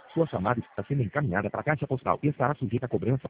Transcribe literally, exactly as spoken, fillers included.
Sua chamada está sendo encaminhada para a caixa postal e estará sujeita a cobrança